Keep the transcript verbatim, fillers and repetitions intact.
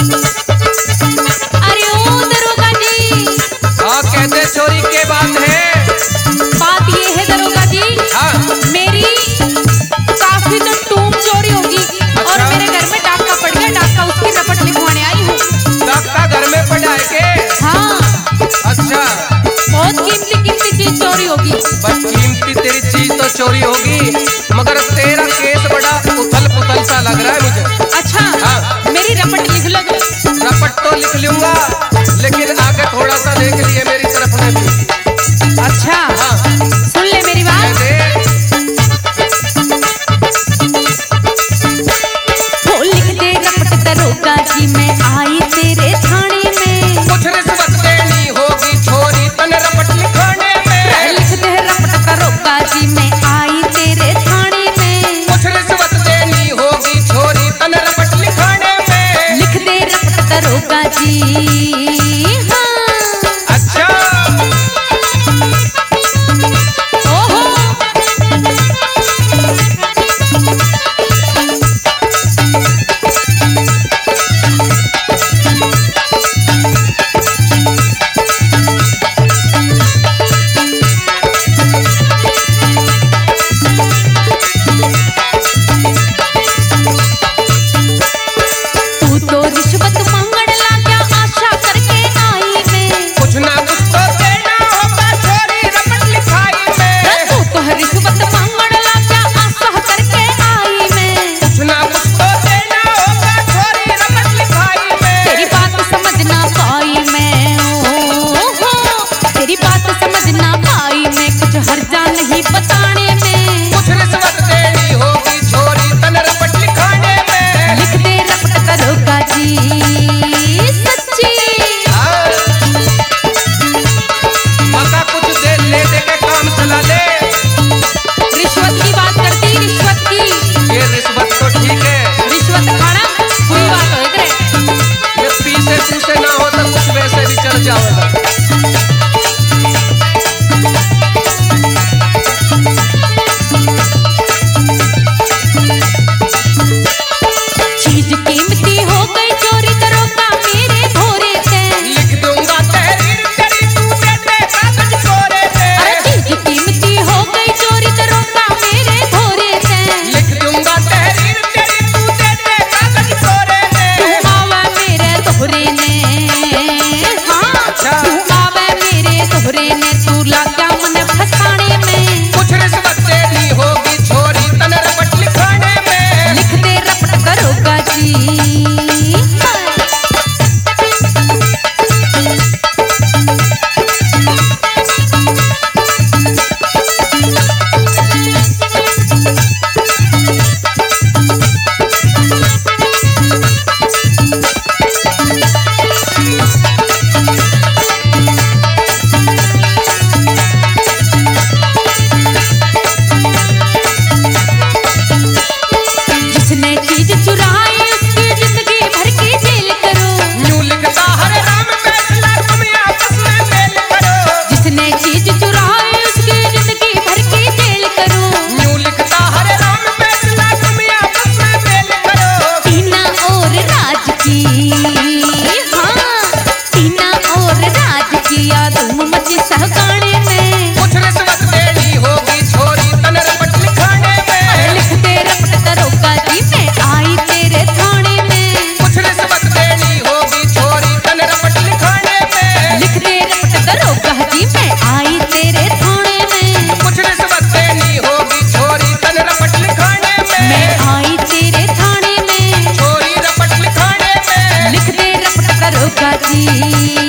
अरे ओ दरोगा जी। हाँ कहते चोरी के बात है। बात ये है दरोगा जी, हाँ मेरी काफी तो टूम चोरी होगी। अच्छा। और मेरे घर में डाका पड़ गया, डाका उसकी रपट लिखवाने आई हूँ। डाका घर में पड़ा है के? हाँ अच्छा। बहुत कीमती कीमती चीज चोरी होगी। बस कीमती तेरी चीज तो चोरी होगी, मगर तेरा केस बड़ा उथल पुथल सा लग रहा है मुझे। अच्छा हाँ। मेरी रपट लिख लो। रपट तो लिख लूंगा, लेकिन आगे थोड़ा सा देख लिए मेरी तरफ में भी। अच्छा हाँ सुन ले मेरी बात। कह दे। वो लिख दे रपट दरोगा जी, मैं आई तेरे थाने में। कुछ रिश्वत देनी होगी छोरी तन रपट लिखाने में। लिख दे रपट दरोगा जी, मैं आई तेरे थाने में। कुछ रिश्वत देनी होगी छोरी तन रपट लिखाने में। लिख दे रपट दरोगा जी। हाँ अच्छा। ओहो तू तो रिश्वत मांगण लाग्या, आशा करके आई मैं। कुछ ना कुछ तो देना होगा छोरी रपट लिखाई में। तू तो रिश्वत मांगण लाग्या, आशा करके आई मैं। कुछ ना कुछ तो देना होगा छोरी रपट लिखाई में। तेरी बात समझ ना पाई मैं, ओ हो तेरी बात समझ ना पाई मैं, कुछ हर्जा नहीं बताने में। कुछ रिश्वत देनी होगी छोरी तन रपट लिखाने में। लिख दे रपट दरोगा जी सच्ची। हाँ। मका कुछ दे ले दे के काम चला ले। रिश्वत की बात करती, रिश्वत की। ये रिश्वत तो ठीक है, रिश्वत खाना पूरी बात हो करे। ये पीसे पूसे ना हो तो कुछ वैसे भी चल जाएगा। चीज कीमती हो गई चोरी, दरोगा मेरे भोरे थे। लिख दूंगा तहरीर तेरी तू दे दे कागज कोरे पे। अरे चीज कीमती हो गई चोरी, दरोगा मेरे भोरे थे। लिख दूंगा तहरीर तेरी तू दे दे कागज कोरे पे। तू आवे मेरे दोहरे ने, हाँ अच्छा। तू आवे मेरे दोहरे ने, तू लागा मन फसाने में। कुछ रिश्वत देनी होगी छोरी तन रपट लिखाने में। लिख दे रपट दरोगा जी। हाँ। जिसने चीज चुराई उसकी जिंदगी भर की जेल करो। यूं लिखता हरे राम फैसला तुम आपस में मेल करो। जिसने चीज चुराई उसकी जिंदगी भर की जेल करो। यूं लिखता हरे राम फैसला तुम आपस में मेल करो। टीना और राज की, हाँ टीना और राज की यादों मची सहगाने में। कुछ रिश्वत देनी होगी छोरी तन रपट लिखाने में। लिख दे रपट दरोगा जी, मैं आई तेरे थाने में। कुछ रिश्वत देनी होगी छोरी तन रपट लिखाने में। लिख दे रपट दरोगा जी, मैं आई तेरे थाने में। कुछ रिश्वत देनी होगी छोरी तन रपट लिखाने मैं में। आई तेरे थाने में। छोरी रपट लिखाने में। लिख दे रपट दरोगा जी।